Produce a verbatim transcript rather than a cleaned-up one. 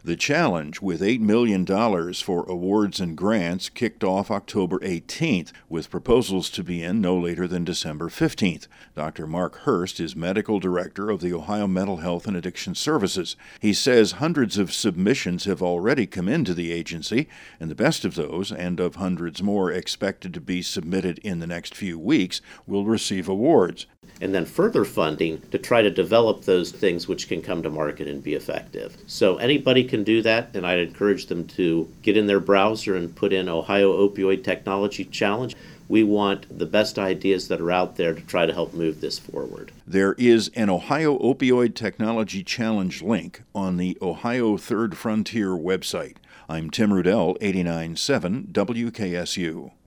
The challenge, with eight million dollars for awards and grants, kicked off October eighteenth, with proposals to be in no later than December fifteenth. Doctor Mark Hurst is medical director of the Ohio Mental Health and Addiction Services. He says hundreds of submissions have already come into the agency, and the best of those, and of hundreds more expected to be submitted in the next few weeks, will receive awards. And then further funding to try to develop those things which can come to market and be effective. So anybody can do that, and I'd encourage them to get in their browser and put in Ohio Opioid Technology Challenge. We want the best ideas that are out there to try to help move this forward. There is an Ohio Opioid Technology Challenge link on the Ohio Third Frontier website. I'm Tim Rudell, eighty-nine point seven W K S U.